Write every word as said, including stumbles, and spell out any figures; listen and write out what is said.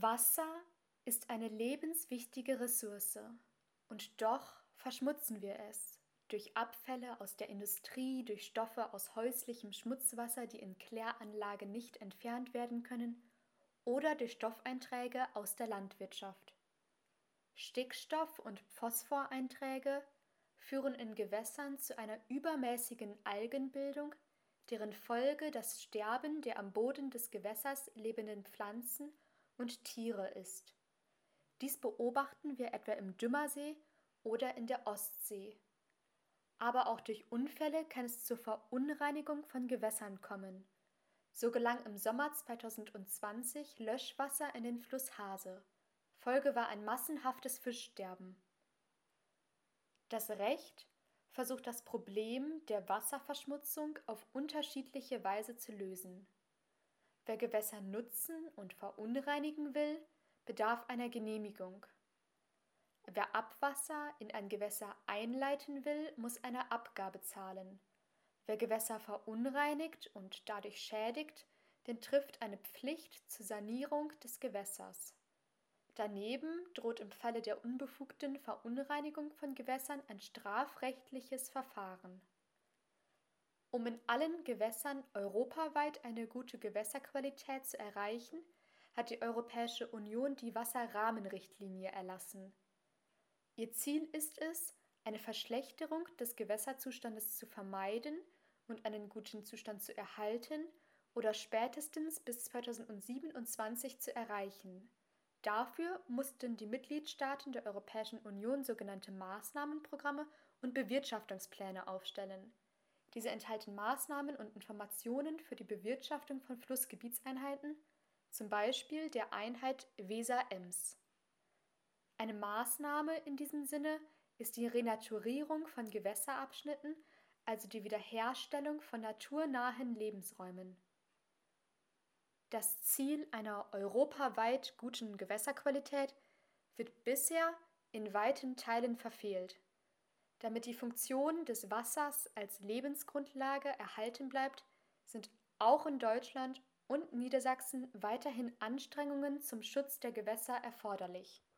Wasser ist eine lebenswichtige Ressource, und doch verschmutzen wir es durch Abfälle aus der Industrie, durch Stoffe aus häuslichem Schmutzwasser, die in Kläranlagen nicht entfernt werden können, oder durch Stoffeinträge aus der Landwirtschaft. Stickstoff- und Phosphoreinträge führen in Gewässern zu einer übermäßigen Algenbildung, deren Folge das Sterben der am Boden des Gewässers lebenden Pflanzen und Tiere ist. Dies beobachten wir etwa im Dümmersee oder in der Ostsee. Aber auch durch Unfälle kann es zur Verunreinigung von Gewässern kommen. So gelang im Sommer zweitausendzwanzig Löschwasser in den Fluss Hase. Folge war ein massenhaftes Fischsterben. Das Recht versucht das Problem der Wasserverschmutzung auf unterschiedliche Weise zu lösen. Wer Gewässer nutzen und verunreinigen will, bedarf einer Genehmigung. Wer Abwasser in ein Gewässer einleiten will, muss eine Abgabe zahlen. Wer Gewässer verunreinigt und dadurch schädigt, den trifft eine Pflicht zur Sanierung des Gewässers. Daneben droht im Falle der unbefugten Verunreinigung von Gewässern ein strafrechtliches Verfahren. Um in allen Gewässern europaweit eine gute Gewässerqualität zu erreichen, hat die Europäische Union die Wasserrahmenrichtlinie erlassen. Ihr Ziel ist es, eine Verschlechterung des Gewässerzustandes zu vermeiden und einen guten Zustand zu erhalten oder spätestens bis zweitausendsiebenundzwanzig zu erreichen. Dafür mussten die Mitgliedstaaten der Europäischen Union sogenannte Maßnahmenprogramme und Bewirtschaftungspläne aufstellen. Diese enthalten Maßnahmen und Informationen für die Bewirtschaftung von Flussgebietseinheiten, zum Beispiel der Einheit Weser-Ems. Eine Maßnahme in diesem Sinne ist die Renaturierung von Gewässerabschnitten, also die Wiederherstellung von naturnahen Lebensräumen. Das Ziel einer europaweit guten Gewässerqualität wird bisher in weiten Teilen verfehlt. Damit die Funktion des Wassers als Lebensgrundlage erhalten bleibt, sind auch in Deutschland und Niedersachsen weiterhin Anstrengungen zum Schutz der Gewässer erforderlich.